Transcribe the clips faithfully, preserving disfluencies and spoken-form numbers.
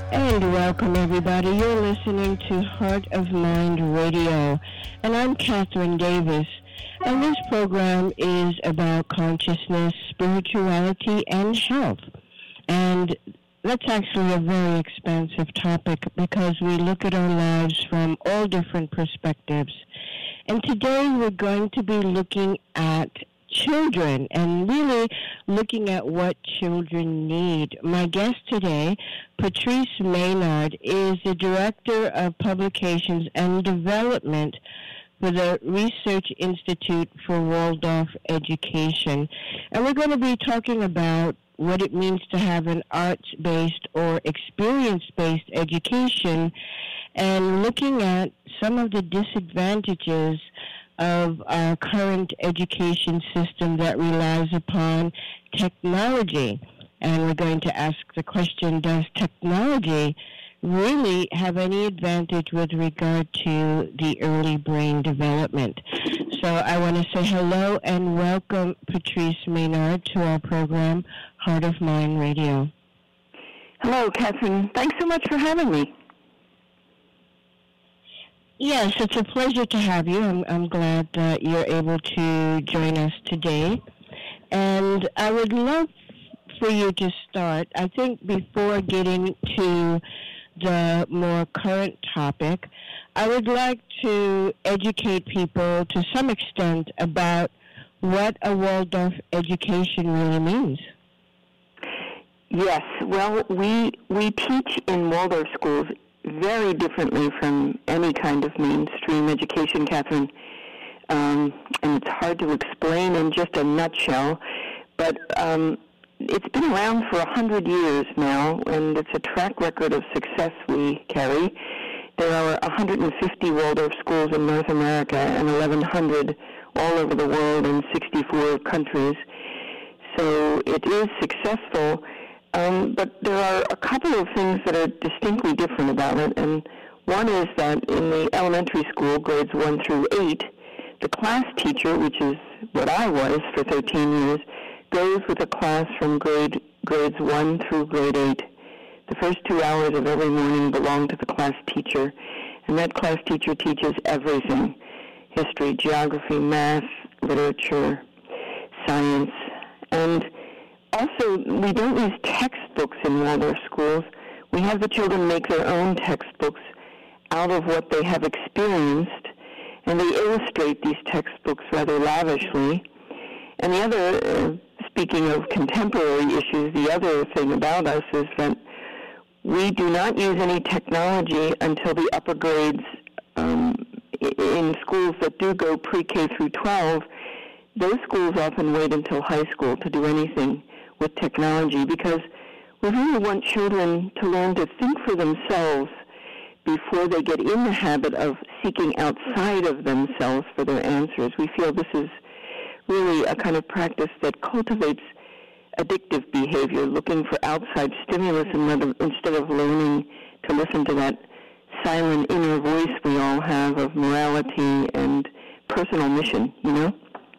And welcome, everybody. You're listening to Heart of Mind Radio, and I'm Catherine Davis. And this program is about consciousness, spirituality, and health. And that's actually a very expansive topic because we look at our lives from all different perspectives. And today we're going to be looking at children and really looking at what children need. My guest today, Patrice Maynard, is the Director of Publications and Development for the Research Institute for Waldorf Education. And we're going to be talking about what it means to have an arts-based or experience-based education and looking at some of the disadvantages of our current education system that relies upon technology. And we're going to ask the question, does technology really have any advantage with regard to the early brain development? So I want to say hello and welcome Patrice Maynard to our program, Heart of Mind Radio. Hello, Catherine. Thanks so much for having me. Yes, it's a pleasure to have you. I'm, I'm glad that you're able to join us today. And I would love for you to start, I think before getting to the more current topic, I would like to educate people to some extent about what a Waldorf education really means. Yes, well, we we teach in Waldorf schools very differently from any kind of mainstream education, Catherine. Um, and it's hard to explain in just a nutshell, but um, it's been around for a hundred years now, and it's a track record of success we carry. There are one hundred fifty Waldorf schools in North America and eleven hundred all over the world in sixty-four countries. So it is successful. Um, but there are a couple of things that are distinctly different about it, and one is that in the elementary school, grades one through eight, the class teacher, which is what I was for thirteen years, goes with a class from grade grades one through grade eight. The first two hours of every morning belong to the class teacher, and that class teacher teaches everything: history, geography, math, literature, science, and also, we don't use textbooks in Waldorf schools. We have the children make their own textbooks out of what they have experienced, and they illustrate these textbooks rather lavishly. And the other, uh, speaking of contemporary issues, the other thing about us is that we do not use any technology until the upper grades. Um, in schools that do go pre-K through twelve, those schools often wait until high school to do anything with technology, because we really want children to learn to think for themselves before they get in the habit of seeking outside of themselves for their answers. We feel this is really a kind of practice that cultivates addictive behavior, looking for outside stimulus instead of learning to listen to that silent inner voice we all have of morality and personal mission, you know?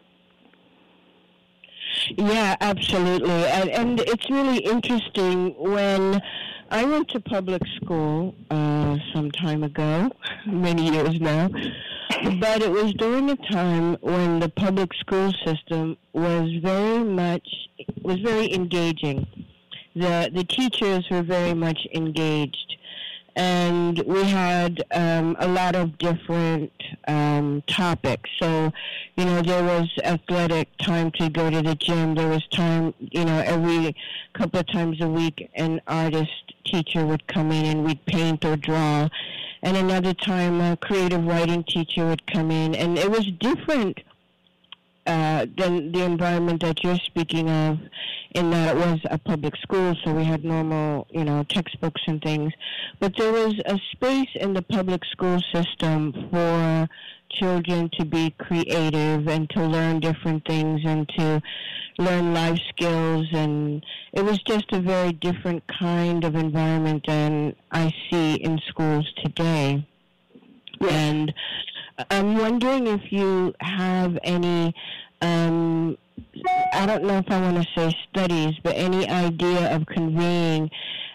Yeah, absolutely. And, and it's really interesting. When I went to public school uh, some time ago, many years now, but it was during a time when the public school system was very much, was very engaging. The, the teachers were very much engaged. And we had um, a lot of different um, topics. So, you know, there was athletic, time to go to the gym. There was time, you know, every couple of times a week, an artist teacher would come in and we'd paint or draw. And another time, a creative writing teacher would come in. And it was different uh, than the environment that you're speaking of, in that it was a public school, so we had normal, you know, textbooks and things. But there was a space in the public school system for children to be creative and to learn different things and to learn life skills. And it was just a very different kind of environment than I see in schools today. And I'm wondering if you have any um, I don't know if I want to say studies, but any idea of conveying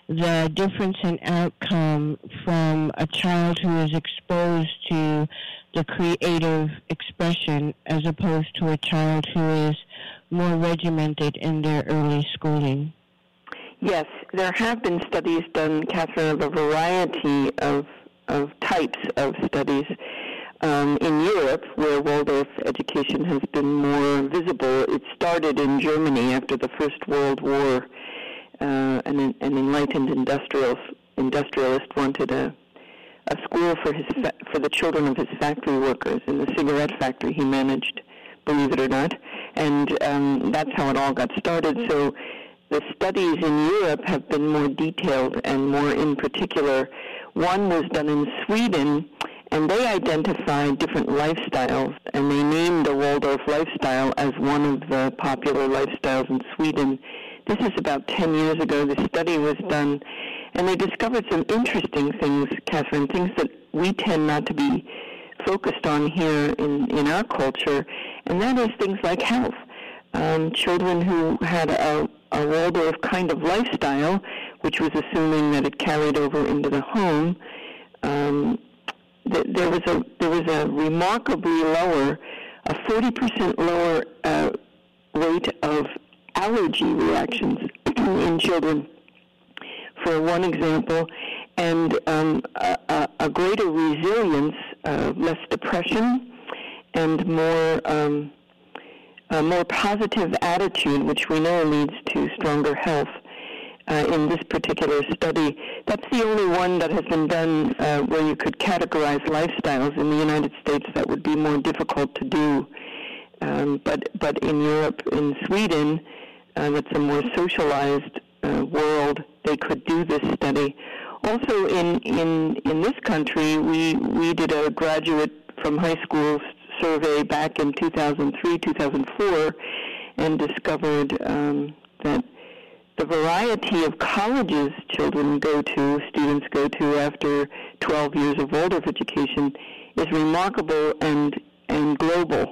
the difference in outcome from a child who is exposed to the creative expression as opposed to a child who is more regimented in their early schooling? Yes, there have been studies done, Catherine, of a variety of, of types of studies. Um, in Europe, where Waldorf education has been more visible, it started in Germany after the First World War. Uh, an, an enlightened industrialist, industrialist wanted a, a school for his fa- for the children of his factory workers in the cigarette factory he managed, believe it or not. And um, that's how it all got started. So the studies in Europe have been more detailed and more in particular. One was done in Sweden, and they identified different lifestyles, and they named the Waldorf lifestyle as one of the popular lifestyles in Sweden. This is about ten years ago. The study was done, and they discovered some interesting things, Catherine, things that we tend not to be focused on here in, in our culture, and that is things like health. Um, children who had a, a Waldorf kind of lifestyle, which was assuming that it carried over into the home, um, th- there was a there was a remarkably lower, a forty percent lower uh, rate of allergy reactions in children, for one example, and um, a, a greater resilience, uh, less depression, and more um, a more positive attitude, which we know leads to stronger health. Uh, in this particular study, that's the only one that has been done uh, where you could categorize lifestyles. In the United States, that would be more difficult to do. Um, but but in Europe, in Sweden, uh, that's a more socialized uh, world. They could do this study. Also, in in in this country, we we did a graduate from high school survey back in two thousand three, two thousand four, and discovered um, that the variety of colleges children go to, students go to after twelve years of Waldorf education is remarkable and and global.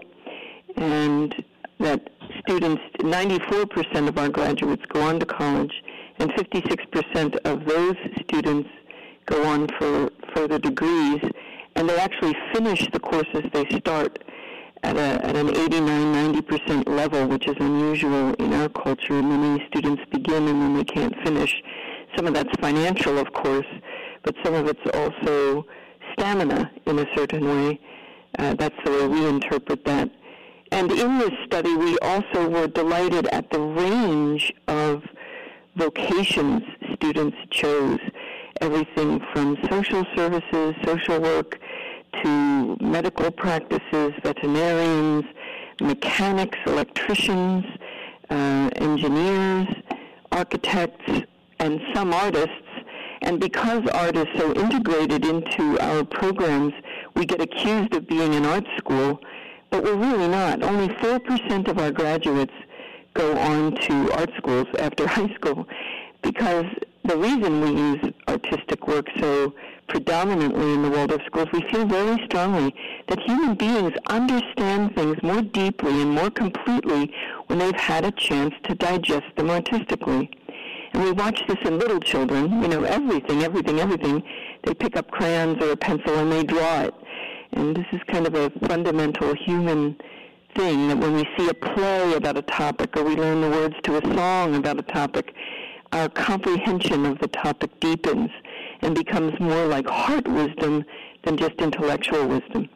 And that students, ninety-four percent of our graduates go on to college, and fifty-six percent of those students go on for further degrees, and they actually finish the courses they start at, a, at an eighty-nine, ninety percent level, which is unusual in our culture. Many students begin and then they can't finish. Some of that's financial, of course, but some of it's also stamina in a certain way. Uh, that's the way we interpret that. And in this study, we also were delighted at the range of vocations students chose. Everything from social services, social work, to medical practices, veterinarians, mechanics, electricians, uh, engineers, architects, and some artists. And because art is so integrated into our programs, we get accused of being an art school, but we're really not. Only four percent of our graduates go on to art schools after high school, because the reason we use artistic work so predominantly in the Waldorf schools, we feel very strongly that human beings understand things more deeply and more completely when they've had a chance to digest them artistically. And we watch this in little children, you know, everything, everything, everything. They pick up crayons or a pencil and they draw it. And this is kind of a fundamental human thing, that when we see a play about a topic or we learn the words to a song about a topic, our comprehension of the topic deepens and becomes more like heart wisdom than just intellectual wisdom.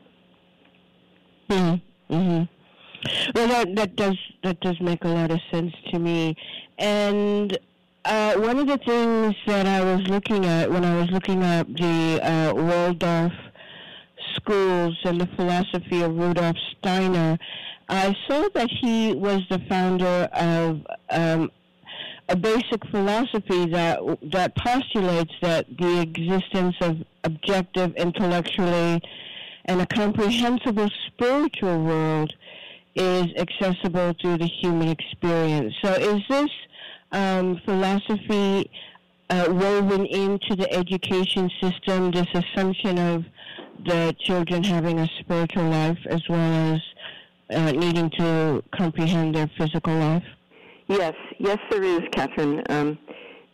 Mm-hmm. Mm-hmm. Well, that, that does that does make a lot of sense to me. And uh, one of the things that I was looking at when I was looking at the uh, Waldorf schools and the philosophy of Rudolf Steiner, I saw that he was the founder of um, a basic philosophy that that postulates that the existence of objective, intellectually, and a comprehensible spiritual world is accessible through the human experience. So is this um, philosophy uh, woven into the education system, this assumption of the children having a spiritual life as well as uh, needing to comprehend their physical life? Yes, yes, there is, Catherine. Um,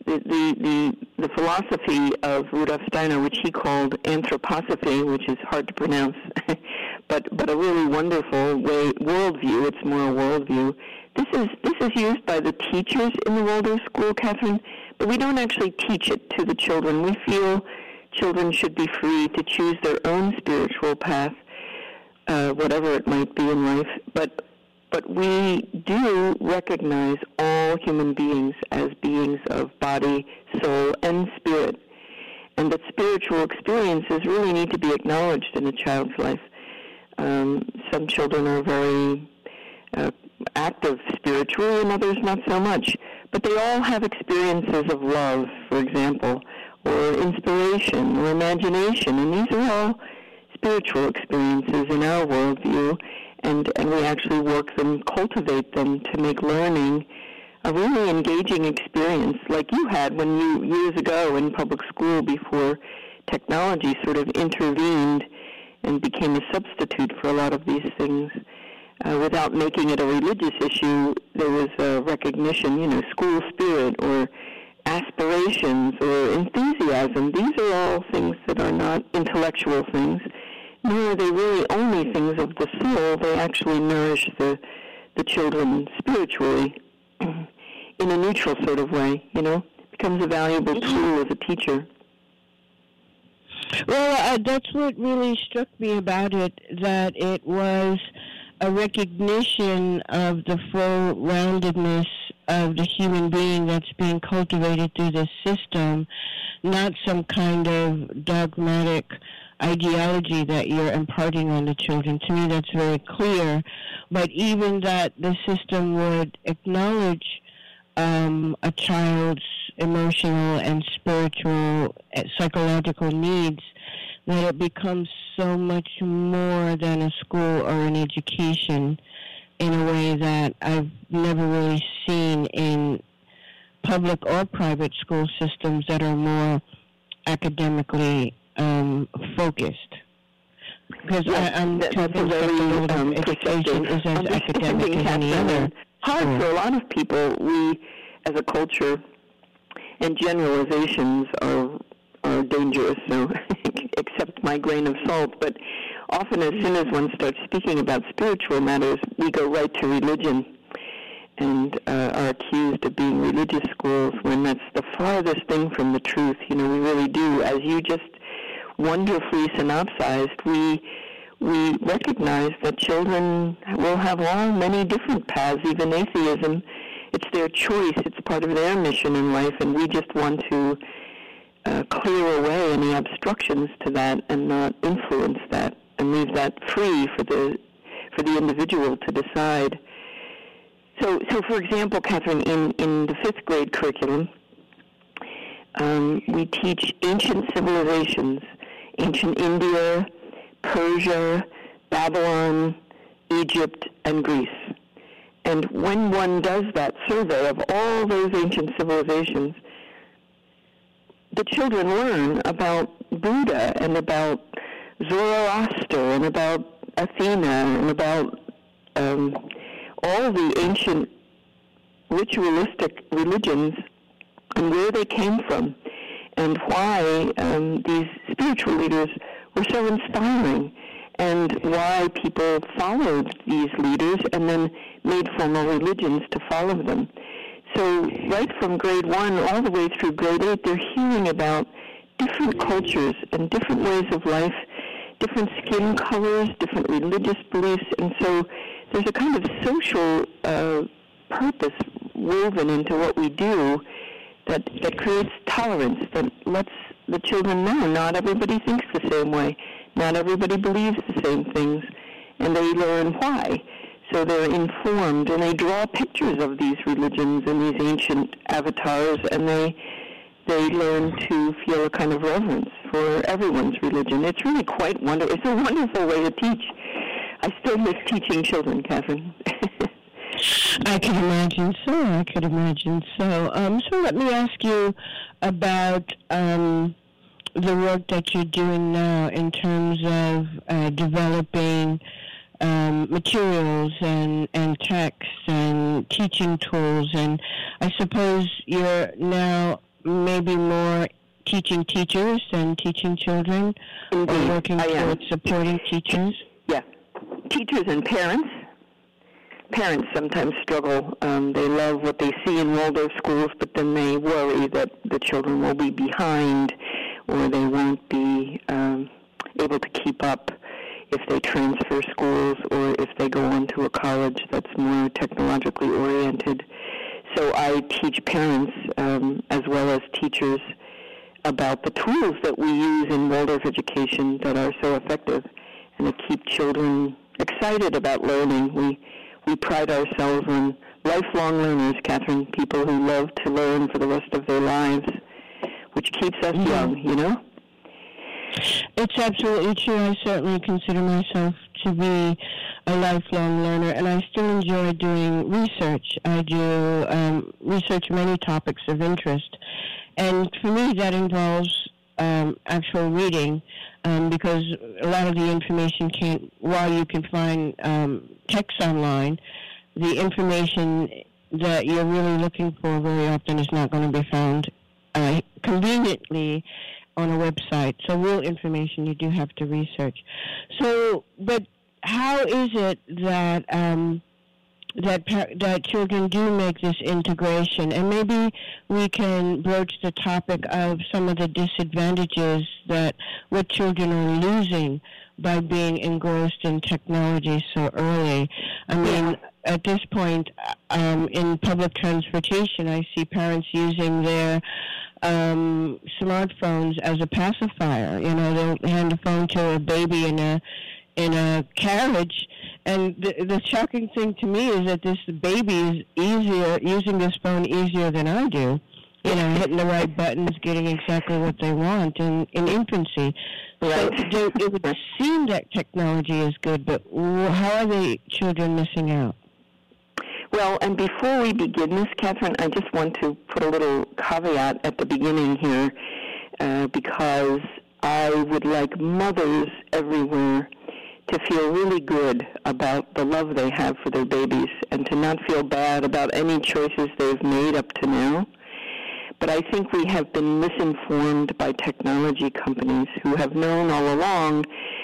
the, the, the, the philosophy of Rudolf Steiner, which he called anthroposophy, which is hard to pronounce, but but a really wonderful way worldview. It's more a worldview. This is this is used by the teachers in the Waldorf school, Catherine, but we don't actually teach it to the children. We feel children should be free to choose their own spiritual path, uh, whatever it might be in life. But but we do recognize all human beings as beings of body, soul, and spirit, and that spiritual experiences really need to be acknowledged in a child's life. Um, some children are very uh, active spiritually, and others not so much. But they all have experiences of love, for example, or inspiration, or imagination, and these are all spiritual experiences in our worldview, and, and we actually work them, cultivate them to make learning a really engaging experience, like you had when you, years ago in public school, before technology sort of intervened and became a substitute for a lot of these things. Uh, without making it a religious issue, there was a recognition, you know, school spirit or aspirations or enthusiasm. These are all things that are not intellectual things, nor are they really only things of the soul. They actually nourish the, the children spiritually in a neutral sort of way, you know. It becomes a valuable tool as a teacher. Well, uh, that's what really struck me about it, that it was a recognition of the full roundedness of the human being that's being cultivated through this system, not some kind of dogmatic ideology that you're imparting on the children. To me, that's very clear. But even that the system would acknowledge um, a child's emotional and spiritual, uh, psychological needs, that it becomes so much more than a school or an education in a way that I've never really seen in public or private school systems that are more academically um, focused. Because yes, I, I'm that, convinced that the world of education is as academic as any other. Hard school. for a lot of people. We, as a culture, and generalizations are are dangerous, so accept my grain of salt. But often as soon as one starts speaking about spiritual matters, we go right to religion and uh, are accused of being religious schools when that's the farthest thing from the truth. You know, we really do. As you just wonderfully synopsized, we we recognize that children will have all many different paths, even atheism. It's their choice. It's part of their mission in life, and we just want to uh, clear away any obstructions to that and not influence that and leave that free for the for the individual to decide. So, so for example, Catherine, in, in the fifth grade curriculum, um, we teach ancient civilizations, ancient India, Persia, Babylon, Egypt, and Greece. And when one does that survey of all those ancient civilizations, the children learn about Buddha and about Zoroaster and about Athena and about um, all the ancient ritualistic religions and where they came from and why um, these spiritual leaders were so inspiring and why people followed these leaders and then made formal religions to follow them. So right from grade one all the way through grade eight, they're hearing about different cultures and different ways of life, different skin colors, different religious beliefs, and so there's a kind of social uh, purpose woven into what we do that, that creates tolerance, that lets the children know not everybody thinks the same way, not everybody believes the same things, and they learn why. So they're informed, and they draw pictures of these religions and these ancient avatars, and they they learn to feel a kind of reverence for everyone's religion. It's really quite wonderful. It's a wonderful way to teach. I still miss teaching children, Catherine. I can imagine so. I could imagine so. Um, so let me ask you about um, the work that you're doing now in terms of uh, developing um, materials and, and texts and teaching tools. And I suppose you're now maybe more teaching teachers than teaching children, Indeed. or working I am. towards supporting teachers? Yeah. Teachers and parents. Parents sometimes struggle. Um, they love what they see in Waldorf schools, but then they worry that the children will be behind or they won't be um, able to keep up if they transfer schools or if they go on to a college that's more technologically oriented. So I teach parents um, as well as teachers about the tools that we use in Waldorf education that are so effective and that keep children excited about learning. We we pride ourselves on lifelong learners, Catherine, people who love to learn for the rest of their lives, which keeps us Mm-hmm. young, you know? It's absolutely true. I certainly consider myself to be a lifelong learner, and I still enjoy doing research. I do um, research many topics of interest, and for me that involves um, actual reading, um, because a lot of the information can't, while you can find um, text online, the information that you're really looking for very often is not going to be found uh, conveniently on a website. So real information you do have to research. So, but how is it that um, that par- that children do make this integration? And maybe we can broach the topic of some of the disadvantages that what children are losing by being engrossed in technology so early. I mean, yeah. At this point, um, in public transportation, I see parents using their um, smartphones as a pacifier. You know, they'll hand a phone to a baby in a in a carriage, and the, the shocking thing to me is that this baby is easier using this phone easier than I do. You know, hitting the right buttons, getting exactly what they want in, in infancy. Right. So it would seem that technology is good, but how are the children missing out? Well, and before we begin this, Catherine, I just want to put a little caveat at the beginning here, uh, because I would like mothers everywhere to feel really good about the love they have for their babies and to not feel bad about any choices they've made up to now. But I think we have been misinformed by technology companies who have known all along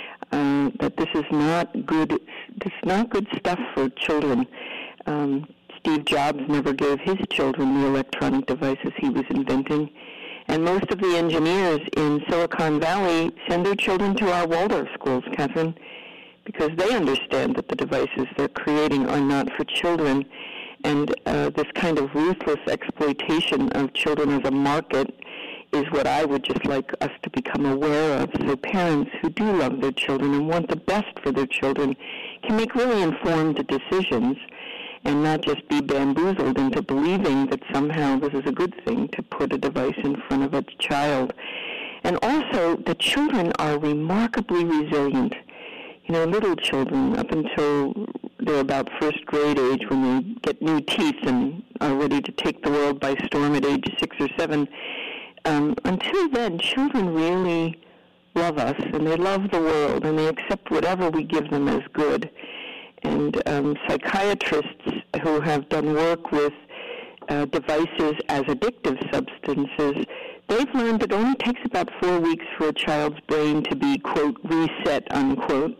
uh, that this is not good. This is not good stuff for children. Um, Steve Jobs never gave his children the electronic devices he was inventing, and most of the engineers in Silicon Valley send their children to our Waldorf schools, Catherine, because they understand that the devices they're creating are not for children. And uh, this kind of ruthless exploitation of children as a market is what I would just like us to become aware of. So parents who do love their children and want the best for their children can make really informed decisions and not just be bamboozled into believing that somehow this is a good thing to put a device in front of a child. And also, the children are remarkably resilient. You know, little children, up until they're about first grade age, when they get new teeth and are ready to take the world by storm at age six or seven, um, until then, children really love us, and they love the world, and they accept whatever we give them as good. And um, psychiatrists who have done work with uh, devices as addictive substances, they've learned that it only takes about four weeks for a child's brain to be, quote, reset, unquote.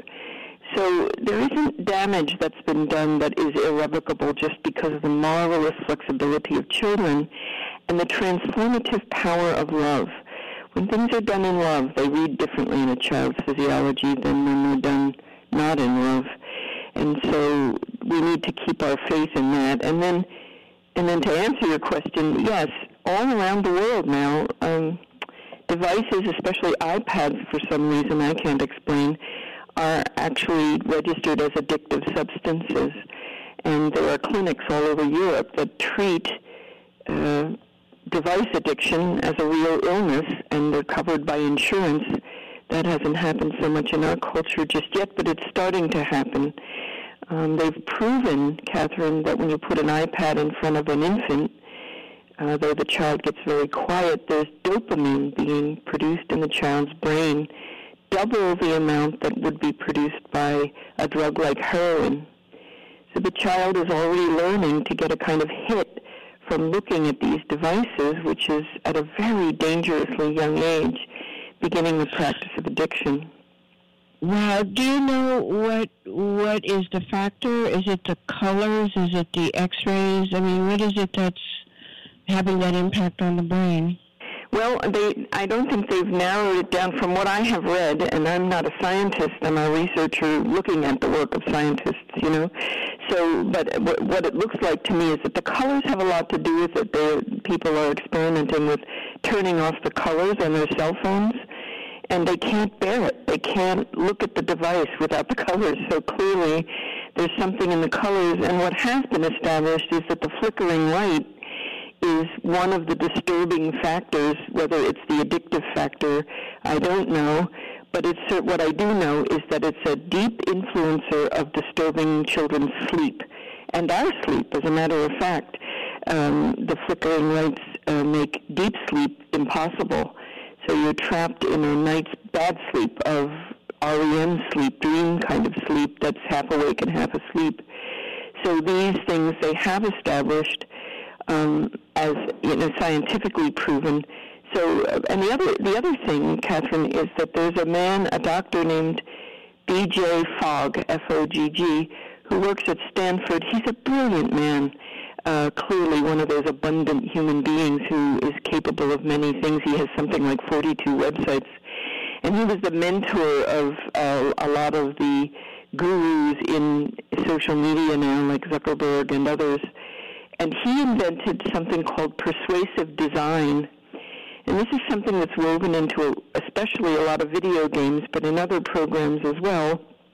So there isn't damage that's been done that is irrevocable just because of the marvelous flexibility of children and the transformative power of love. When things are done in love, they read differently in a child's physiology than when they're done not in love. And so we need to keep our faith in that. And then, and then to answer your question, yes, all around the world now, um, devices, especially iPads for some reason I can't explain, are actually registered as addictive substances. And there are clinics all over Europe that treat uh, device addiction as a real illness, and they're covered by insurance. That hasn't happened so much in our culture just yet, but it's starting to happen. Um, they've proven, Catherine, that when you put an iPad in front of an infant, uh, though the child gets very quiet, there's dopamine being produced in the child's brain, double the amount that would be produced by a drug like heroin. So the child is already learning to get a kind of hit from looking at these devices, which is at a very dangerously young age, beginning the practice of addiction. Wow. Do you know what what is the factor? Is it the colors? Is it the X-rays? I mean, what is it that's having that impact on the brain? Well, they, I don't think they've narrowed it down from what I have read, and I'm not a scientist. I'm a researcher looking at the work of scientists, you know. So, but what it looks like to me is that the colors have a lot to do with it. They're, people are experimenting with turning off the colors on their cell phones, and they can't bear it. They can't look at the device without the colors. So clearly there's something in the colors, and what has been established is that the flickering light is one of the disturbing factors. Whether it's the addictive factor, I don't know, but it's what I do know is that it's a deep influencer of disturbing children's sleep, and our sleep, as a matter of fact. Um, the flickering lights uh, make deep sleep impossible, so you're trapped in a night's bad sleep of R E M sleep, dream kind of sleep that's half awake and half asleep. So these things they have established Um, as you know, scientifically proven. So, uh, and the other the other thing, Catherine, is that there's a man, a doctor named B J Fogg, F O G G, who works at Stanford. He's a brilliant man, uh, clearly one of those abundant human beings who is capable of many things. He has something like forty-two websites, and he was the mentor of uh, a lot of the gurus in social media now, like Zuckerberg and others. And he invented something called persuasive design. And this is something that's woven into a, especially a lot of video games, but in other programs as well.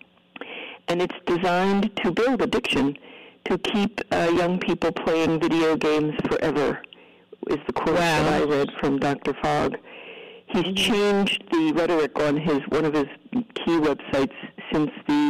And it's designed to build addiction, to keep uh, young people playing video games forever, is the quote wow. that I read from Doctor Fogg. He's changed the rhetoric on his one of his key websites since the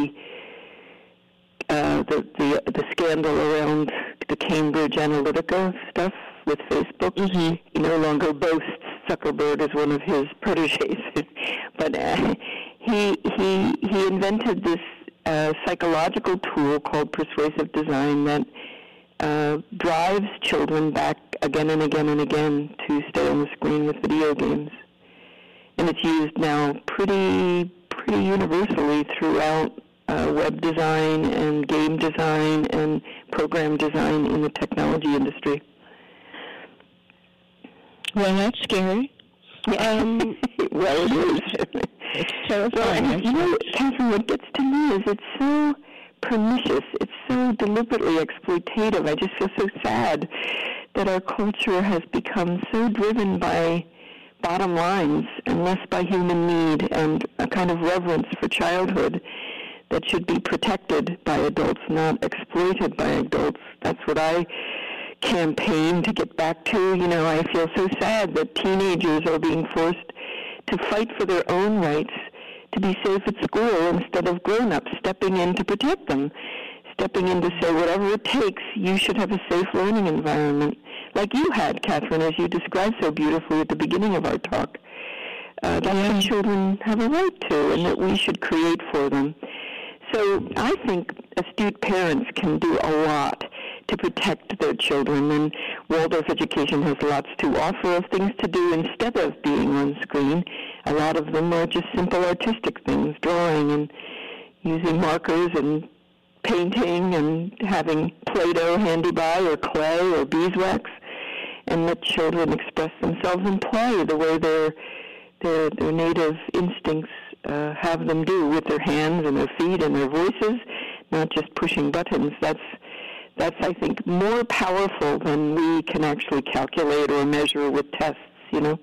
Uh, the, the the scandal around the Cambridge Analytica stuff with Facebook. Mm-hmm. He no longer boasts Zuckerberg as one of his proteges, but uh, he he he invented this uh, psychological tool called persuasive design that uh, drives children back again and again and again to stay on the screen with video games, and it's used now pretty pretty universally throughout Uh, web design and game design and program design in the technology industry. Well, that's scary. Um, well, it is. It's terrifying. Well, you know, Catherine, what gets to me is it's so pernicious. It's so deliberately exploitative. I just feel so sad that our culture has become so driven by bottom lines and less by human need and a kind of reverence for childhood that should be protected by adults, not exploited by adults. That's what I campaign to get back to. You know, I feel so sad that teenagers are being forced to fight for their own rights to be safe at school instead of grown-ups stepping in to protect them, stepping in to say, whatever it takes, you should have a safe learning environment, like you had, Catherine, as you described so beautifully at the beginning of our talk. Uh, that's what children have a right to, and that we should create for them. So I think astute parents can do a lot to protect their children, and Waldorf Education has lots to offer of things to do instead of being on screen. A lot of them are just simple artistic things, drawing and using markers and painting and having Play-Doh handy by or clay or beeswax, and let children express themselves in play the way their their, their native instincts Uh, have them do with their hands and their feet and their voices, not just pushing buttons. That's, that's I think, more powerful than we can actually calculate or measure with tests, you know?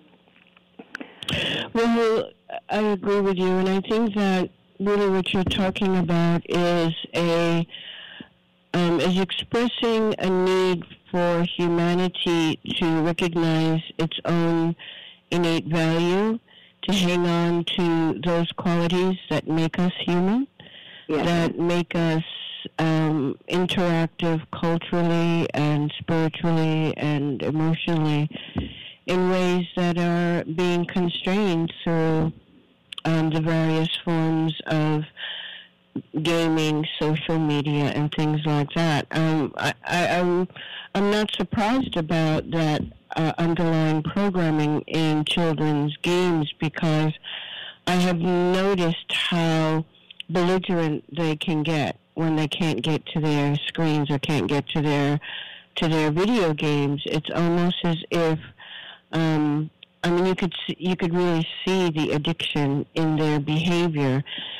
Well, I agree with you, and I think that really what you're talking about is a um, is expressing a need for humanity to recognize its own innate value, to hang on to those qualities that make us human, yes. that make us um, interactive culturally and spiritually and emotionally in ways that are being constrained through um, the various forms of gaming, social media, and things like that. Um, I, I, I'm, I'm not surprised about that uh, underlying programming in children's games because I have noticed how belligerent they can get when they can't get to their screens or can't get to their to their video games. It's almost as if um, I mean, you could see, you could really see the addiction in their behavior.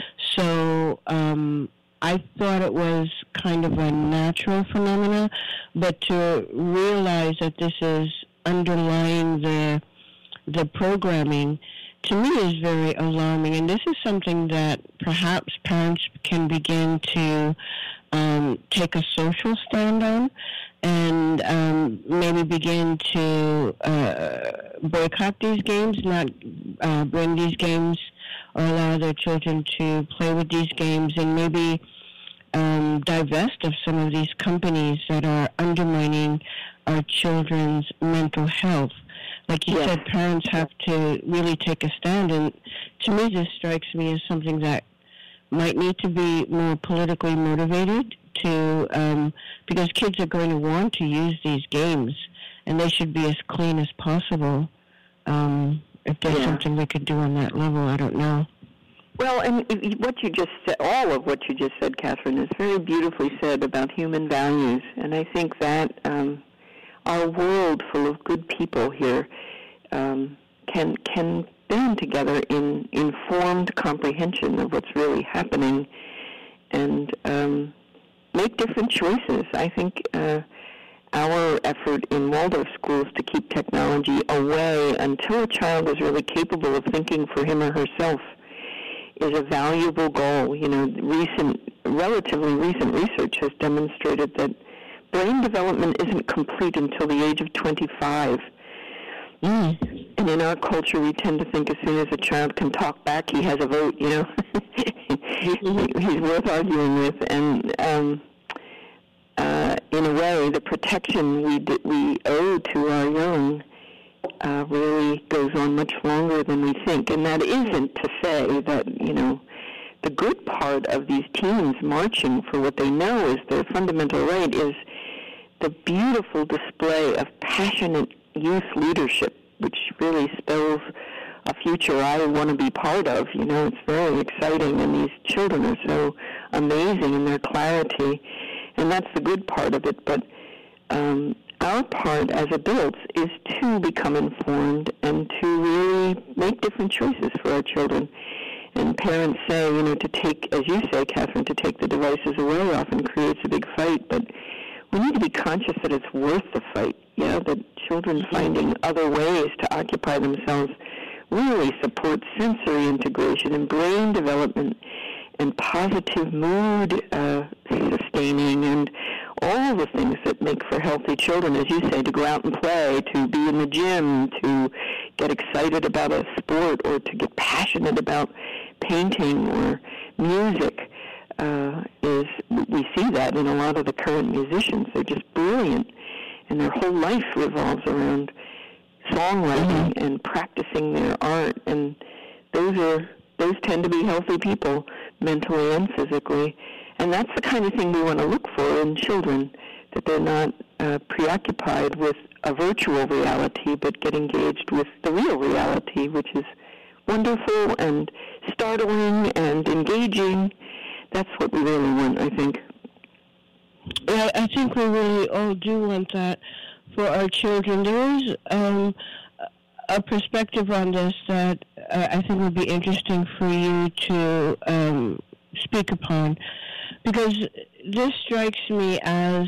So um, I thought it was kind of a natural phenomena, but to realize that this is underlying the the programming, to me, is very alarming. And this is something that perhaps parents can begin to um, take a social stand on, and um, maybe begin to uh, boycott these games, not uh, bring these games or allow their children to play with these games, and maybe um, divest of some of these companies that are undermining our children's mental health. Like you yes. said, parents have to really take a stand, and to me this strikes me as something that might need to be more politically motivated to, um, because kids are going to want to use these games, and they should be as clean as possible. Um, if there's yeah. something we could do on that level, I don't know. Well, and what you just said, all of what you just said, Catherine, is very beautifully said about human values, and I think that um, our world full of good people here um, can can band together in informed comprehension of what's really happening and um, make different choices. I think uh, our effort in Waldorf schools to keep technology away until a child is really capable of thinking for him or herself is a valuable goal. You know, recent, relatively recent research has demonstrated that brain development isn't complete until the age of twenty-five. Mm. And in our culture, we tend to think as soon as a child can talk back, he has a vote, you know. mm-hmm. He's worth arguing with. And um, uh, in a way, the protection we d- we owe to our young uh, really goes on much longer than we think. And that isn't to say that, you know, the good part of these teens marching for what they know is their fundamental right is the beautiful display of passionate youth leadership, which really spells a future I want to be part of. You know, it's very exciting, and these children are so amazing in their clarity, and that's the good part of it. But um, our part as adults is to become informed and to really make different choices for our children. And parents say, you know, to take, as you say, Catherine, to take the devices away often creates a big fight, but we need to be conscious that it's worth the fight, you know, that children finding other ways to occupy themselves really supports sensory integration and brain development and positive mood uh, sustaining and all the things that make for healthy children, as you say, to go out and play, to be in the gym, to get excited about a sport, or to get passionate about painting or music. Uh, is we see that in a lot of the current musicians. They're just brilliant, and their whole life revolves around songwriting mm-hmm. and practicing their art. And those are those tend to be healthy people, mentally and physically. And that's the kind of thing we want to look for in children, that they're not uh, preoccupied with a virtual reality, but get engaged with the real reality, which is wonderful and startling and engaging. That's what we really want, I think. Yeah, I think we really all do want that for our children. There is um, a perspective on this that uh, I think would be interesting for you to um, speak upon, because this strikes me as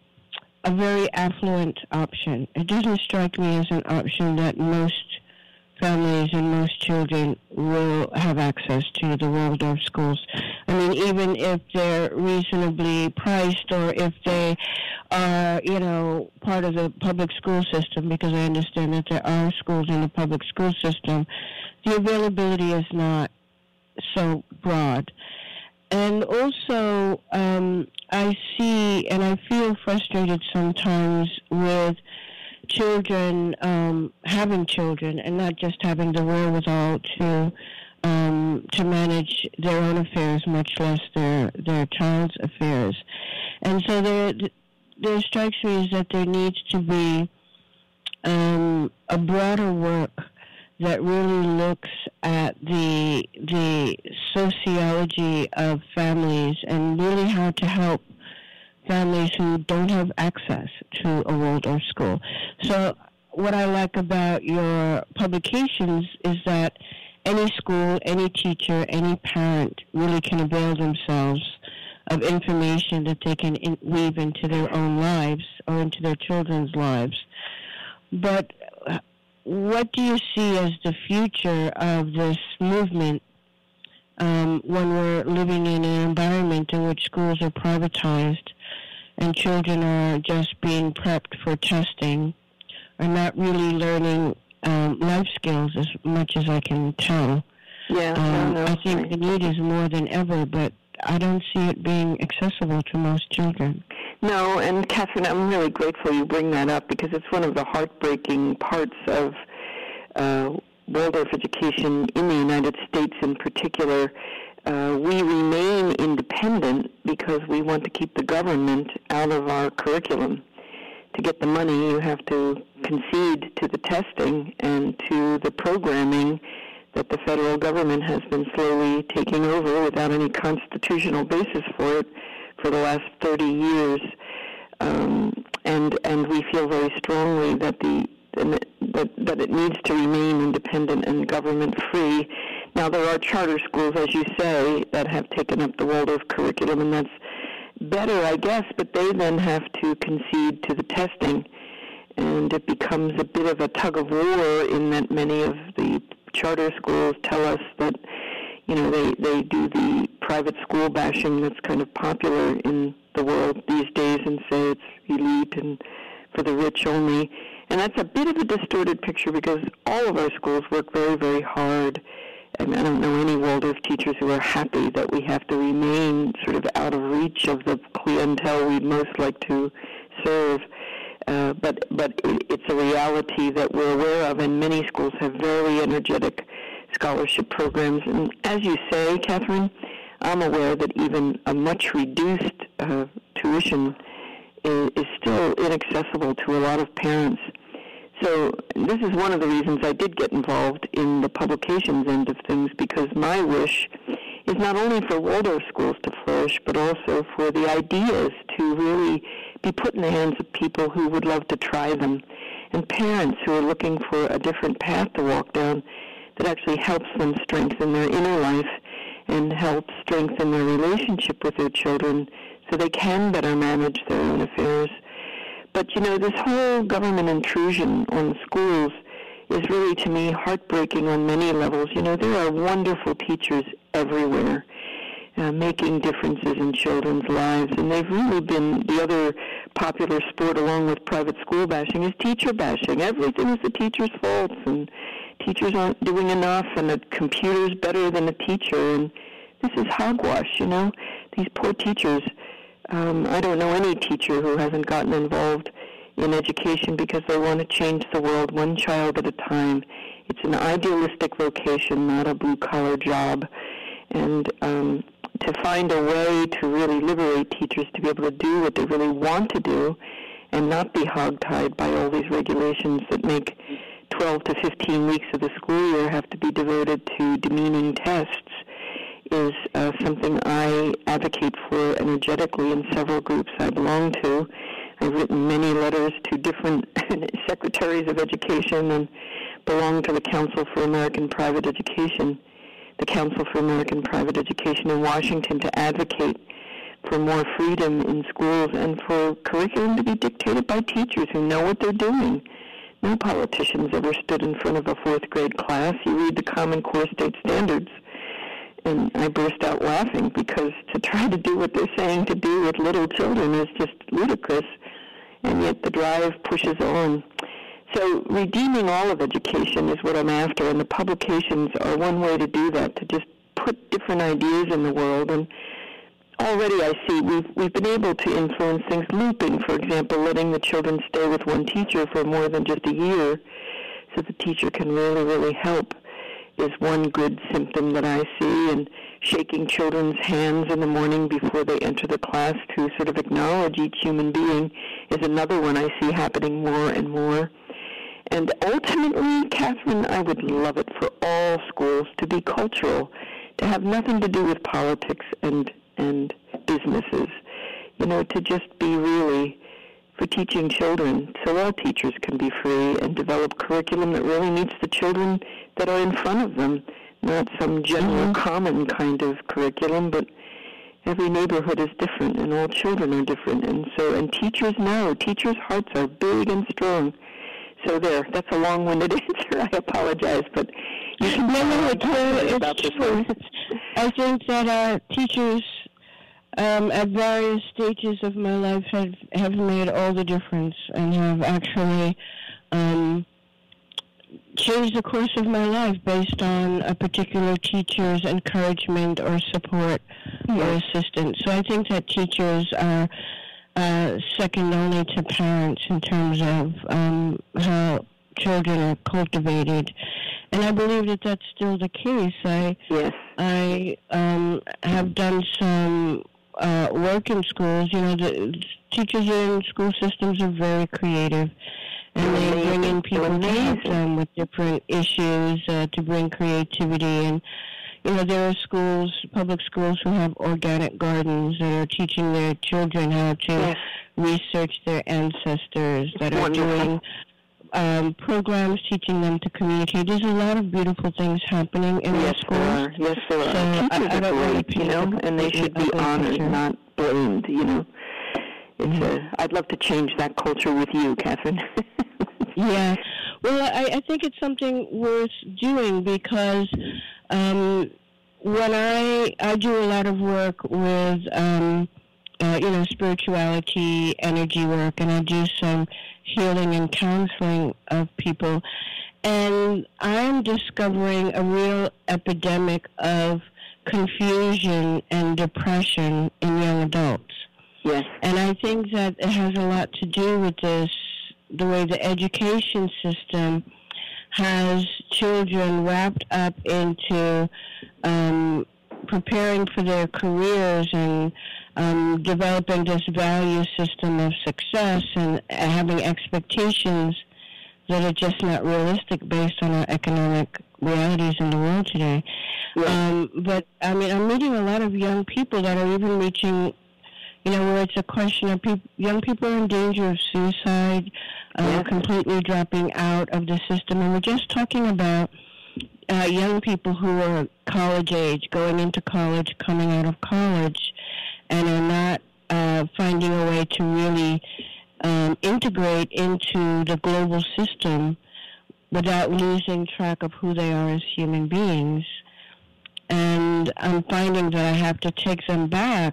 a very affluent option. It doesn't strike me as an option that most families and most children will have access to the Waldorf schools. I mean, even if they're reasonably priced, or if they are, you know, part of the public school system, because I understand that there are schools in the public school system, the availability is not so broad. And also, um, I see and I feel frustrated sometimes with children um, having children and not just having the wherewithal to um, to manage their own affairs, much less their their child's affairs. And so there, there strikes me is that there needs to be um, a broader work that really looks at the the sociology of families and really how to help families who don't have access to a Waldorf school. So what I like about your publications is that any school, any teacher, any parent really can avail themselves of information that they can in, weave into their own lives or into their children's lives. But what do you see as the future of this movement um, when we're living in an environment in which schools are privatized and children are just being prepped for testing, are not really learning um, life skills as much as I can tell? Yeah, um, no, no, I think right. the need is more than ever, but I don't see it being accessible to most children. No, and Catherine, I'm really grateful you bring that up because it's one of the heartbreaking parts of uh, Waldorf education in the United States in particular. Uh, we remain independent because we want to keep the government out of our curriculum. To get the money, you have to concede to the testing and to the programming that the federal government has been slowly taking over without any constitutional basis for it for the last thirty years. Um, and and we feel very strongly that the that, that it needs to remain independent and government-free. Now, there are charter schools, as you say, that have taken up the Waldorf curriculum, and that's better, I guess, but they then have to concede to the testing, and it becomes a bit of a tug of war in that many of the charter schools tell us that, you know, they, they do the private school bashing that's kind of popular in the world these days and say it's elite and for the rich only. And that's a bit of a distorted picture because all of our schools work very, very hard. And I don't know any Waldorf teachers who are happy that we have to remain sort of out of reach of the clientele we'd most like to serve. Uh, but but it, it's a reality that we're aware of, and many schools have very energetic scholarship programs. And as you say, Catherine, I'm aware that even a much reduced uh, tuition is, is still inaccessible to a lot of parents. So this is one of the reasons I did get involved in the publications end of things, because my wish is not only for Waldorf schools to flourish, but also for the ideas to really be put in the hands of people who would love to try them, and parents who are looking for a different path to walk down that actually helps them strengthen their inner life and helps strengthen their relationship with their children so they can better manage their own affairs. But, you know, this whole government intrusion on schools is really, to me, heartbreaking on many levels. You know, there are wonderful teachers everywhere uh, making differences in children's lives, and they've really been, the other popular sport along with private school bashing is teacher bashing. Everything is the teacher's fault, and teachers aren't doing enough, and the computer's better than a teacher, and this is hogwash, you know. These poor teachers. Um, I don't know any teacher who hasn't gotten involved in education because they want to change the world one child at a time. It's an idealistic vocation, not a blue-collar job. And um, to find a way to really liberate teachers to be able to do what they really want to do and not be hogtied by all these regulations that make twelve to fifteen weeks of the school year have to be devoted to demeaning tests is uh, something I advocate for energetically in several groups I belong to. I've written many letters to different secretaries of education and belong to the Council for American Private Education, the Council for American Private Education in Washington, to advocate for more freedom in schools and for curriculum to be dictated by teachers who know what they're doing. No politicians ever stood in front of a fourth grade class. You read the Common Core State Standards, and I burst out laughing because to try to do what they're saying to do with little children is just ludicrous, and yet the drive pushes on. So redeeming all of education is what I'm after, and the publications are one way to do that, to just put different ideas in the world. And already I see we've, we've been able to influence things. Looping, for example, letting the children stay with one teacher for more than just a year so the teacher can really, really help. is one good symptom that I see, and shaking children's hands in the morning before they enter the class to sort of acknowledge each human being is another one I see happening more and more. And ultimately, Catherine, I would love it for all schools to be cultural, to have nothing to do with politics and, and businesses, you know, to just be really for teaching children, so all teachers can be free and develop curriculum that really meets the children that are in front of them, not some general mm-hmm. common kind of curriculum, but every neighborhood is different and all children are different. And so, and teachers know, teachers' hearts are big and strong. So there, that's a long-winded answer. I apologize, but you can no, no, it's, uh, about it's this true. one. I think that uh, teachers um, at various stages of my life have, have made all the difference and have actually um, changed the course of my life based on a particular teacher's encouragement or support yes. or assistance. So I think that teachers are Uh, second only to parents in terms of um, how children are cultivated, and I believe that that's still the case. I yes. I um, have done some uh, work in schools. You know, the teachers in school systems are very creative, and they bring in people to help them with different issues uh, to bring creativity. And you know, there are schools, public schools, who have organic gardens that are teaching their children how to yes. research their ancestors, that are Wonderful. doing um, programs teaching them to communicate. There's a lot of beautiful things happening in yes, the schools. There are. Yes, there are. So Teachers I, I don't are great, you know, and they should be honored, picture. not blamed, you know. It's mm-hmm. a, I'd love to change that culture with you, Catherine. Yeah. Well, I, I think it's something worth doing because um, when I I do a lot of work with um, uh, you know spirituality, energy work, and I do some healing and counseling of people, and I'm discovering a real epidemic of confusion and depression in young adults. Yes. And I think that it has a lot to do with this, the way the education system has children wrapped up into um, preparing for their careers and um, developing this value system of success and having expectations that are just not realistic based on our economic realities in the world today. Yeah. Um, but, I mean, I'm meeting a lot of young people that are even reaching, you know, where it's a question of peop- young people are in danger of suicide, uh, yeah. completely dropping out of the system. And we're just talking about uh, young people who are college age, going into college, coming out of college, and are not uh, finding a way to really um, integrate into the global system without losing track of who they are as human beings. And I'm finding that I have to take them back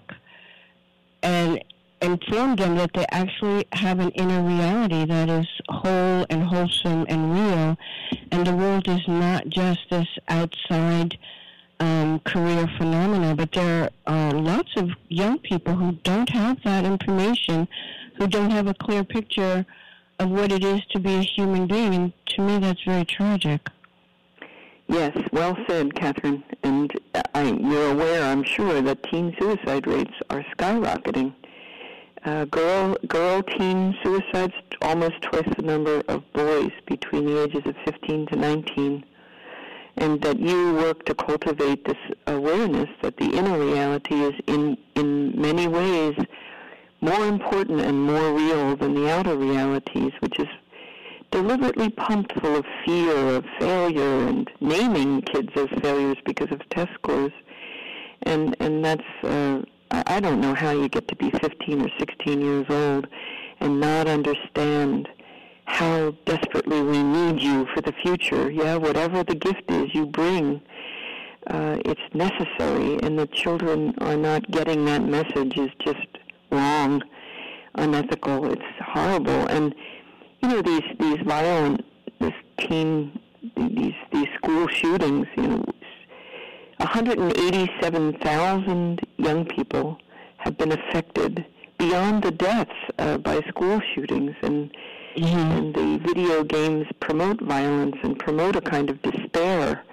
and inform them that they actually have an inner reality that is whole and wholesome and real, and the world is not just this outside um, career phenomena, but there are lots of young people who don't have that information, who don't have a clear picture of what it is to be a human being, and to me that's very tragic. Yes, well said, Catherine. And I, you're aware, I'm sure, that teen suicide rates are skyrocketing. Uh, girl, girl teen suicides almost twice the number of boys between the ages of fifteen to nineteen. And that you work to cultivate this awareness that the inner reality is in, in many ways more important and more real than the outer realities, which is deliberately pumped full of fear of failure and naming kids as failures because of test scores. And and that's, uh, I don't know how you get to be fifteen or sixteen years old and not understand how desperately we need you for the future. Yeah, whatever the gift is you bring, uh, it's necessary, and the children are not getting that message is just wrong, unethical. It's horrible. And you know, these these violent, this teen, these these school shootings. You know, one hundred eighty-seven thousand young people have been affected beyond the deaths uh, by school shootings, and mm-hmm. and the video games promote violence and promote a kind of despair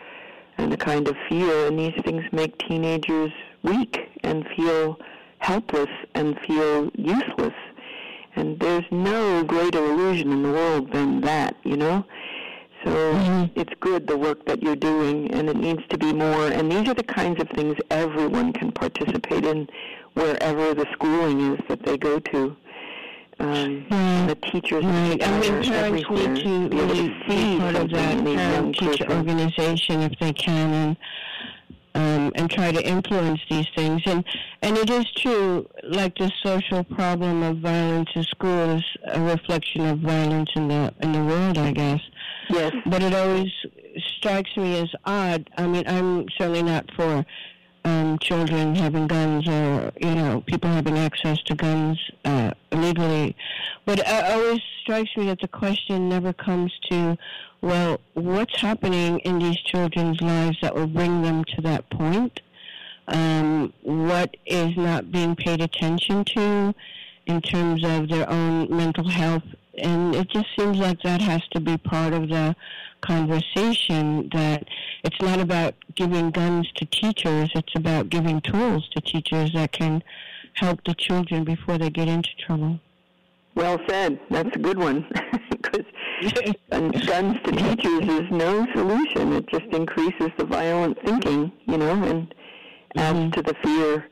and a kind of fear, and these things make teenagers weak and feel helpless and feel useless. And there's no greater illusion in the world than that, you know? So mm-hmm. it's good, the work that you're doing, and it needs to be more. And these are the kinds of things everyone can participate in wherever the schooling is that they go to. Um, right. The teachers right. and I mean, parents need to be able really to see be part of that parent-teacher organization if they can, and um, and try to influence these things. And and it is true, like the social problem of violence in school is a reflection of violence in the in the world, I guess. Yes. But it always strikes me as odd. I mean, I'm certainly not for um, children having guns or, you know, people having access to guns uh, illegally. But it always strikes me that the question never comes to, well, what's happening in these children's lives that will bring them to that point? Um, what is not being paid attention to in terms of their own mental health? And it just seems like that has to be part of the conversation, that it's not about giving guns to teachers, it's about giving tools to teachers that can help the children before they get into trouble. Well said. That's a good one. Because guns to teachers is no solution. It just increases the violent thinking, you know, and adds mm-hmm. to the fear.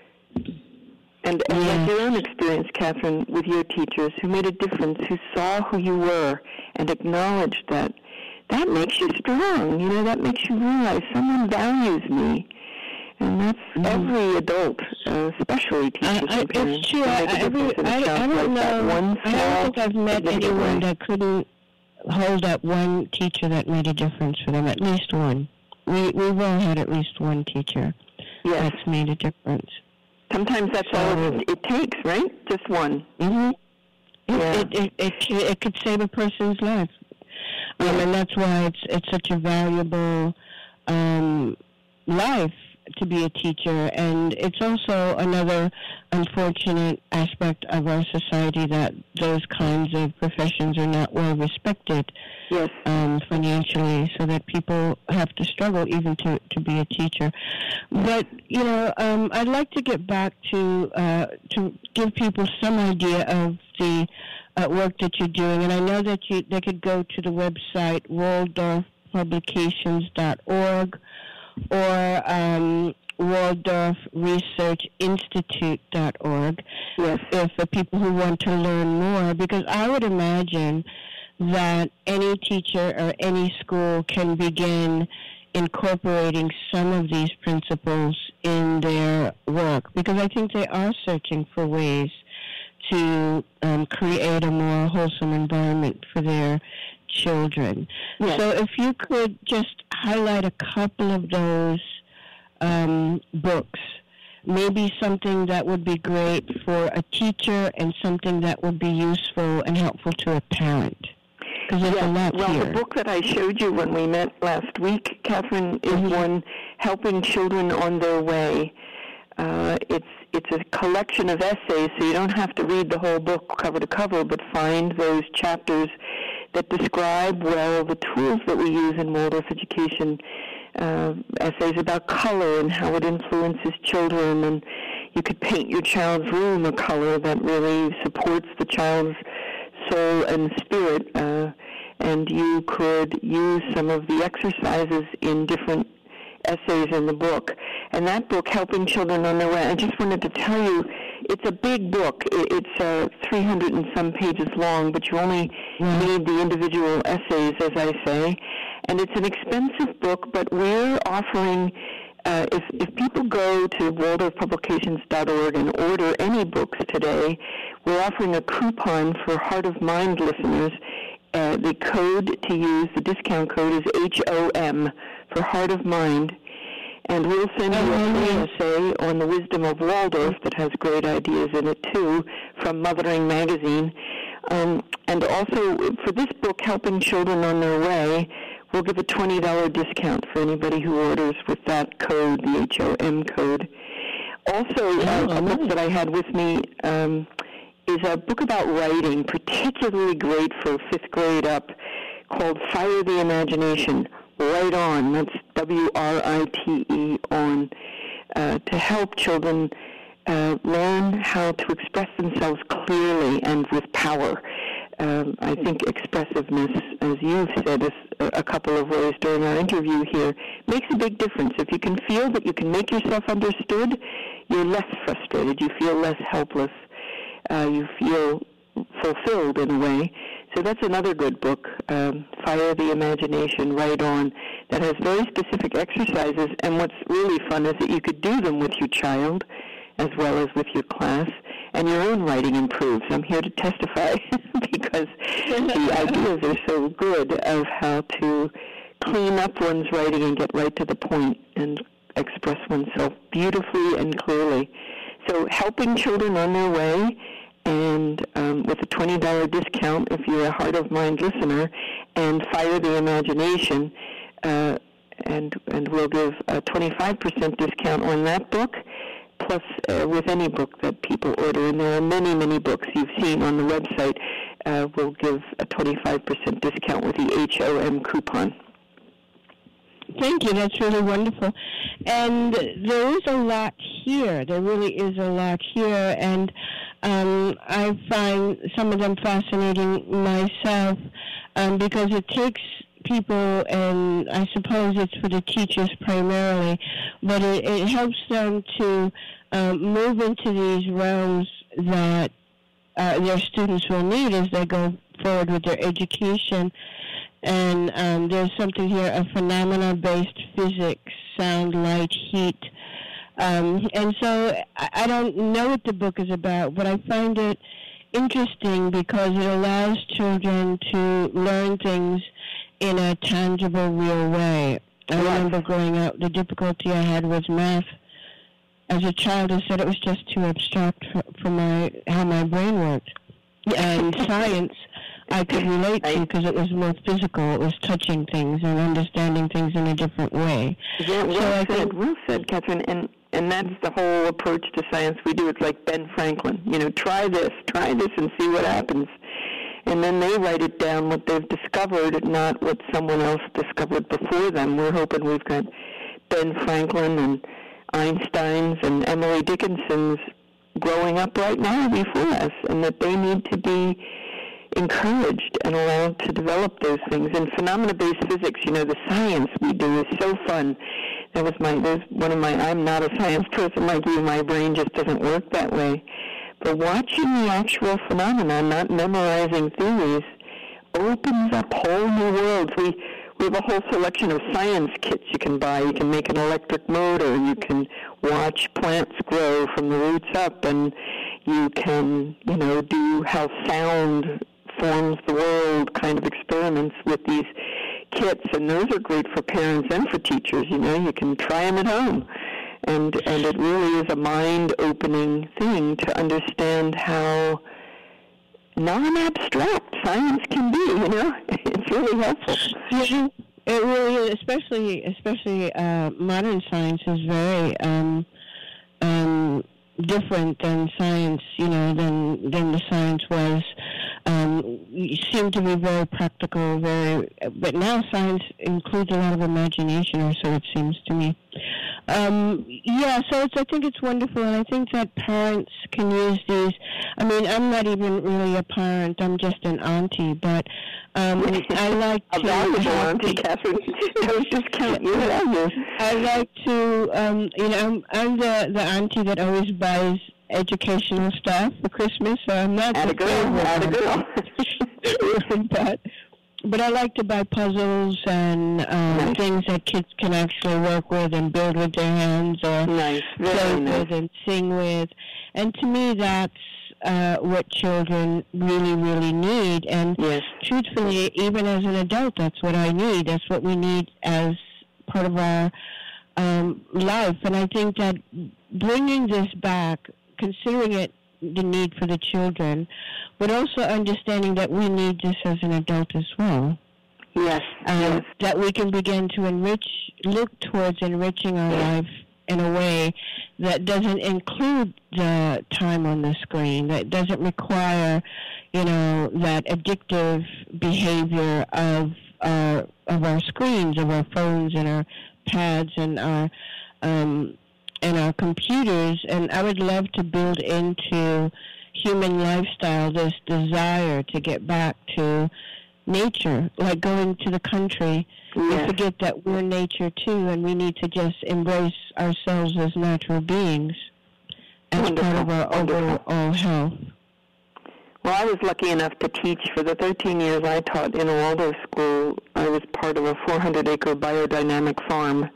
And, and yeah. like your own experience, Catherine, with your teachers who made a difference, who saw who you were and acknowledged that, that makes you strong. You know, that makes you realize someone values me. And that's mm-hmm. every adult, uh, especially teachers I, I, and parents. It's true. I, every, I, I don't like know. One I don't think I've met anyone way. that couldn't hold up one teacher that made a difference for them. At least one. We we've all had at least one teacher yes. that's made a difference. Sometimes that's so, all it, it takes, right? Just one. Mm-hmm. Yeah. It, it, it, it, it could save a person's life. Um, and that's why it's it's such a valuable um, life to be a teacher. And it's also another unfortunate aspect of our society that those kinds of professions are not well respected yes. um, financially, so that people have to struggle even to, to be a teacher. But, you know, um, I'd like to get back to uh, to give people some idea of the uh, work that you're doing. And I know that you they could go to the website waldorf publications dot org or um, waldorf research institute dot org yes. if for people who want to learn more, because I would imagine that any teacher or any school can begin incorporating some of these principles in their work, because I think they are searching for ways to um, create a more wholesome environment for their children. Yes. So if you could just highlight a couple of those um, books, maybe something that would be great for a teacher and something that would be useful and helpful to a parent. Because there's yes. a lot well, here. The book that I showed you when we met last week, Catherine, is mm-hmm. one, Helping Children on Their Way. Uh, it's it's a collection of essays, so you don't have to read the whole book cover to cover, but find those chapters that describe well the tools that we use in Waldorf education, uh, essays about color and how it influences children, and you could paint your child's room a color that really supports the child's soul and spirit, uh, and you could use some of the exercises in different essays in the book. And that book, Helping Children on Their Way, I just wanted to tell you, it's a big book. It's uh, three hundred and some pages long, but you only mm. need the individual essays, as I say. And it's an expensive book, but we're offering, uh, if, if people go to waldorf publications dot org and order any books today, we're offering a coupon for Heart of Mind listeners. Uh, the code to use, the discount code is H O M for Heart of Mind. And we'll send you a free essay on the wisdom of Waldorf that has great ideas in it, too, from Mothering Magazine. Um, and also, for this book, Helping Children on Their Way, we'll give a twenty dollars discount for anybody who orders with that code, the H O M code. Also, uh, a book that I had with me um, is a book about writing, particularly great for fifth grade up, called Fire the Imagination, Write On. That's W R I T E, on, uh, to help children uh, learn how to express themselves clearly and with power. Um, I think expressiveness, as you've said a, a couple of ways during our interview here, makes a big difference. If you can feel that you can make yourself understood, you're less frustrated. You feel less helpless. Uh, you feel fulfilled in a way. So that's another good book, um, Fire the Imagination, Write On, that has very specific exercises. And what's really fun is that you could do them with your child as well as with your class, and your own writing improves. I'm here to testify because the ideas are so good of how to clean up one's writing and get right to the point and express oneself beautifully and clearly. So helping children on their way, and um, with a twenty dollars discount if you're a Heart of Mind listener, and Fire the Imagination, uh, and and we'll give a twenty-five percent discount on that book, plus uh, with any book that people order. And there are many, many books you've seen on the website. Uh, we'll give a twenty-five percent discount with the H O M coupon. Thank you. That's really wonderful. And there is a lot here. There really is a lot here. And um, I find some of them fascinating myself um, because it takes people, and I suppose it's for the teachers primarily, but it, it helps them to um, move into these realms that uh, their students will need as they go forward with their education. And um, there's something here, a phenomena-based physics, sound, light, heat. Um, and so I, I don't know what the book is about, but I find it interesting because it allows children to learn things in a tangible, real way. I Right. remember growing up, the difficulty I had with math. As a child, I said it was just too abstract for, for my how my brain worked. And science, I could relate to because it was more physical. It was touching things and understanding things in a different way. Yeah, well so I said, think, well said, Catherine. And and that's the whole approach to science we do. It's like Ben Franklin. You know, try this, try this, and see what happens. And then they write it down, what they've discovered, not what someone else discovered before them. We're hoping we've got Ben Franklin and Einstein's and Emily Dickinson's growing up right now before us, and that they need to be encouraged and allowed to develop those things. And phenomena-based physics, you know, the science we do is so fun. That was my, there's one of my, I'm not a science person like you, my brain just doesn't work that way. But watching the actual phenomena, not memorizing theories, opens up whole new worlds. We we have a whole selection of science kits you can buy. You can make an electric motor. You can watch plants grow from the roots up, and you can, you know, do how sound forms the world kind of experiments with these kits. And those are great for parents and for teachers. You know, you can try them at home. And and it really is a mind-opening thing to understand how non-abstract science can be, you know? It's really helpful. Yeah, it really is, especially, especially uh, modern science is very um, um, different than science, you know, than, than the science was. Um, you seem to be very practical, very, but now science includes a lot of imagination, or so it seems to me. Um, yeah, so it's, I think it's wonderful, and I think that parents can use these. I mean, I'm not even really a parent; I'm just an auntie. But um, I like to. A valuable auntie, Catherine. Those just count your values. I like to, um, you know, I'm, I'm the the auntie that always buys educational stuff for Christmas, so I'm not Atta the girl, favorite atta girl. one. but but I like to buy puzzles and um, nice. things that kids can actually work with and build with their hands, or nice. play Very nice. with and sing with. And to me, that's uh, what children really, really need. And Yes. truthfully, even as an adult, that's what I need. That's what we need as part of our um, life. And I think that bringing this back, considering it the need for the children, but also understanding that we need this as an adult as well. Yes. Um, yes. That we can begin to enrich, look towards enriching our life in a way that doesn't include the time on the screen, that doesn't require, you know, that addictive behavior of our of our screens, of our phones and our pads and our um, and our computers. And I would love to build into human lifestyle this desire to get back to nature, like going to the country. Yes. We forget that we're nature too, and we need to just embrace ourselves as natural beings as Wonderful. part of our Wonderful. overall health. Well, I was lucky enough to teach for the thirteen years I taught in a Waldorf school. I was part of a four hundred acre biodynamic farm.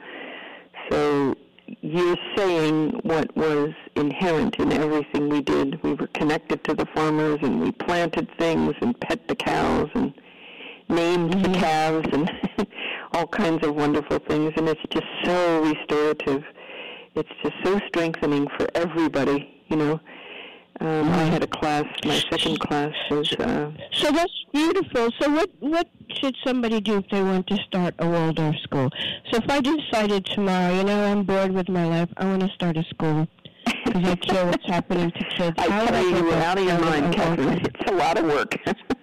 So you're saying what was inherent in everything we did. We were connected to the farmers, and we planted things and pet the cows and named mm-hmm. the calves and all kinds of wonderful things. And it's just so restorative. It's just so strengthening for everybody, you know. Um, mm-hmm. I had a class, my second class was... Uh, so that's beautiful. So what, what should somebody do if they want to start a Waldorf school? So if I decided tomorrow, you know, I'm bored with my life, I want to start a school because I care what's happening to kids. I How tell you, I you're out of your mind, Catherine. It's a lot of work.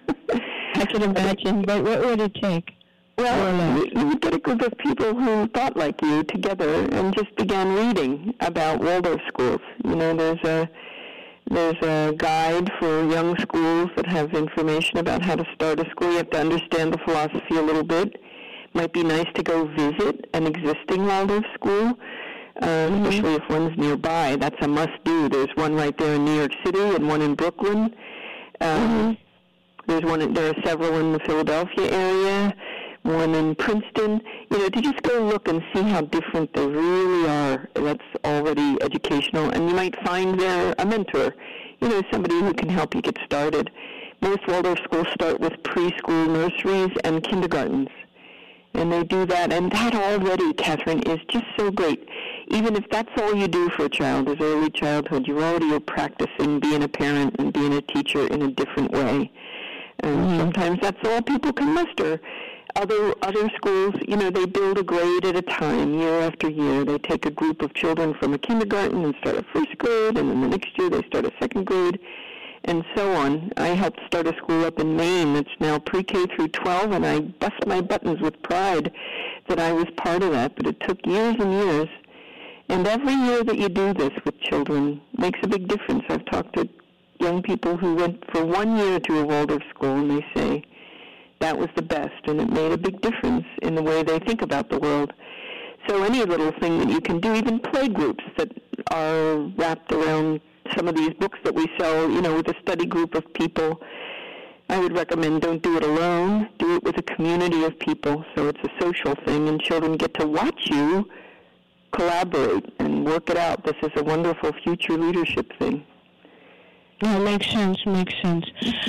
I can imagine, but what would it take? Well, you, you would get a group of people who thought like you together and just began reading about Waldorf schools. You know, there's a... There's a guide for young schools that have information about how to start a school. You have to understand the philosophy a little bit. Might be nice to go visit an existing Waldorf school, uh, mm-hmm. especially if one's nearby. That's a must-do. There's one right there in New York City and one in Brooklyn. Um, mm-hmm. There's one. In, there are several in the Philadelphia area. One in Princeton. You know, to just go look and see how different they really are. That's already educational, and you might find there a mentor. You know, somebody who can help you get started. Most Waldorf schools start with preschool nurseries and kindergartens, and they do that. And that already, Catherine, is just so great. Even if that's all you do for a child is early childhood, you already are practicing being a parent and being a teacher in a different way. And mm-hmm. sometimes that's all people can muster. Other other schools, you know, they build a grade at a time, year after year. They take a group of children from a kindergarten and start a first grade, and then the next year they start a second grade, and so on. I helped start a school up in Maine that's now pre-K through twelve, and I bust my buttons with pride that I was part of that, but it took years and years. And every year that you do this with children makes a big difference. I've talked to young people who went for one year to a Waldorf school, and they say, that was the best, and it made a big difference in the way they think about the world. So any little thing that you can do, even play groups that are wrapped around some of these books that we sell, you know, with a study group of people, I would recommend don't do it alone. Do it with a community of people, so it's a social thing, and children get to watch you collaborate and work it out. This is a wonderful future leadership thing. Yeah, makes sense, makes sense.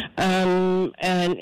Um, and...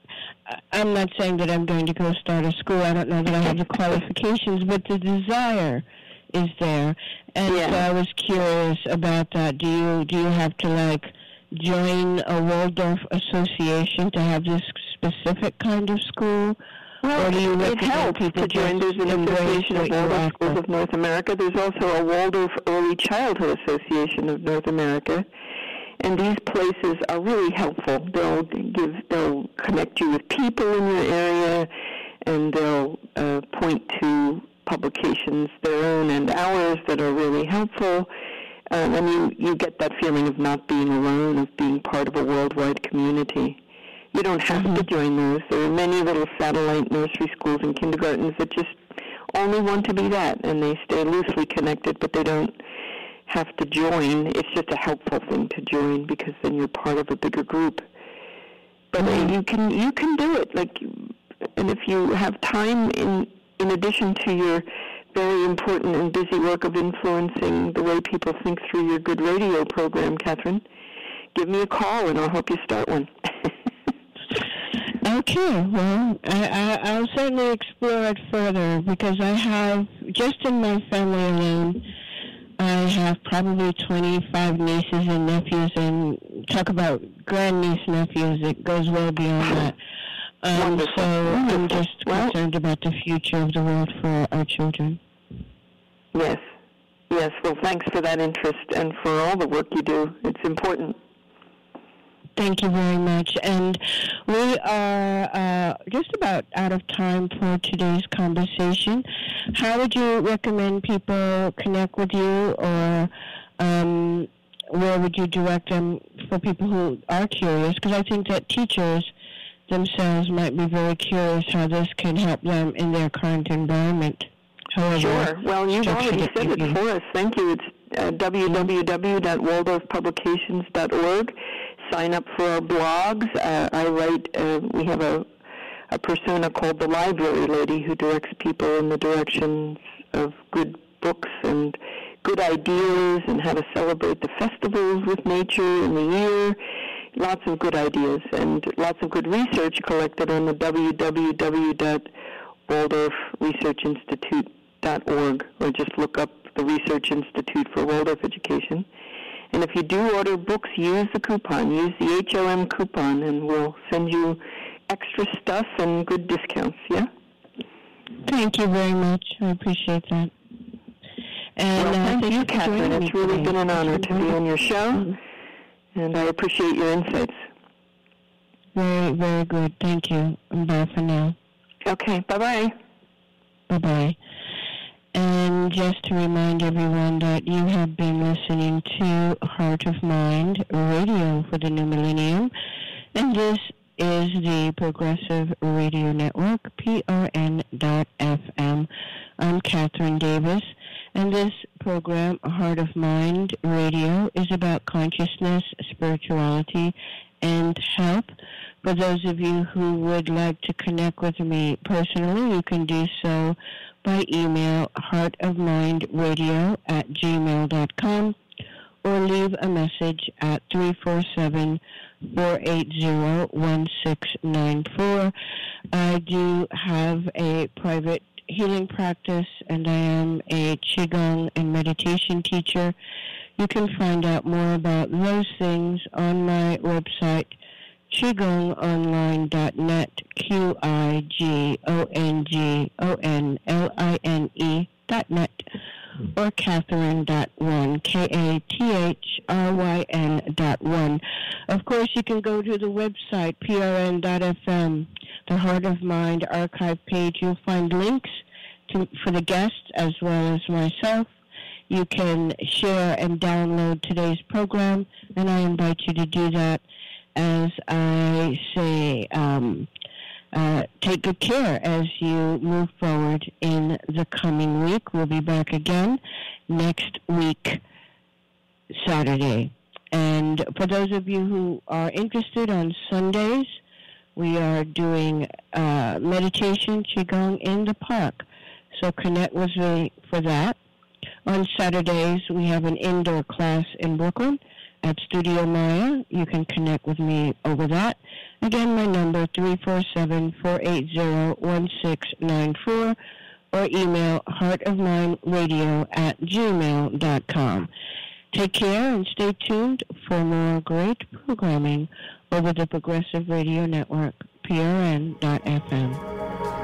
I'm not saying that I'm going to go start a school. I don't know that I have the qualifications, but the desire is there. And yeah. so I was curious about that. Do you do you have to, like, join a Waldorf association to have this specific kind of school? Well, or do you it helps to join. There's an Association of Waldorf Schools of North America. There's also a Waldorf Early Childhood Association of North America. And these places are really helpful. They'll give, they'll connect you with people in your area, and they'll uh, point to publications, their own and ours, that are really helpful. Um, and you, you get that feeling of not being alone, of being part of a worldwide community. You don't have mm-hmm. to join those. There are many little satellite nursery schools and kindergartens that just only want to be that, and they stay loosely connected, but they don't have to join. It's just a helpful thing to join because then you're part of a bigger group. But mm-hmm. uh, you can you can do it. Like, and if you have time in in addition to your very important and busy work of influencing the way people think through your good radio program, Catherine, give me a call and I'll help you start one. Okay, well, I, I, I'll certainly explore it further because I have, just in my family alone, I have probably twenty-five nieces and nephews, and talk about grandniece nephews, it goes well beyond that. Um, Wonderful. So Wonderful. I'm just concerned about the future of the world for our children. Yes. Yes, well, thanks for that interest and for all the work you do. It's important. Thank you very much. And we are uh, just about out of time for today's conversation. How would you recommend people connect with you, or um, where would you direct them for people who are curious? Because I think that teachers themselves might be very curious how this can help them in their current environment. However, sure. Well, you've already said it you. for us. Thank you. It's uh, w w w dot waldorf publications dot org. Sign up for our blogs. Uh, I write, uh, we have a, a persona called the Library Lady who directs people in the directions of good books and good ideas and how to celebrate the festivals with nature in the year. Lots of good ideas and lots of good research collected on the w w w dot waldorf research institute dot org, or just look up the Research Institute for Waldorf Education. And if you do order books, use the coupon. Use the H O M coupon, and we'll send you extra stuff and good discounts, yeah? Thank you very much. I appreciate that. And well, thank uh, you, Catherine. It's really today. been an honor to be on your show, mm-hmm. and I appreciate your insights. Very, very good. Thank you. And bye for now. Okay, bye-bye. Bye-bye. And just to remind everyone that you have been listening to Heart of Mind Radio for the New Millennium, and this is the Progressive Radio Network, P R N dot F M. I'm Catherine Davis, and this program, Heart of Mind Radio, is about consciousness, spirituality, and health. For those of you who would like to connect with me personally, you can do so by email, heartofmindradio at gmail dot com, or leave a message at three four seven, four eight zero, one six nine four. I do have a private healing practice, and I am a Qigong and meditation teacher. You can find out more about those things on my website, qigong online dot net, Q I G O N G O N L I N E dot net, or Catherine dot one, K A T H R Y N dot one. Of course, you can go to the website, P R N dot F M, the Heart of Mind archive page. You'll find links to, for the guests as well as myself. You can share and download today's program, and I invite you to do that. As I say, um, uh, take good care as you move forward in the coming week. We'll be back again next week, Saturday. And for those of you who are interested, on Sundays, we are doing uh, meditation, Qigong in the park. So connect with me for that. On Saturdays, we have an indoor class in Brooklyn at Studio Maya. You can connect with me over that. Again, my number, three four seven, four eight zero, one six nine four, or email heartofmindradio at gmail dot com. Take care and stay tuned for more great programming over the Progressive Radio Network, P R N dot F M.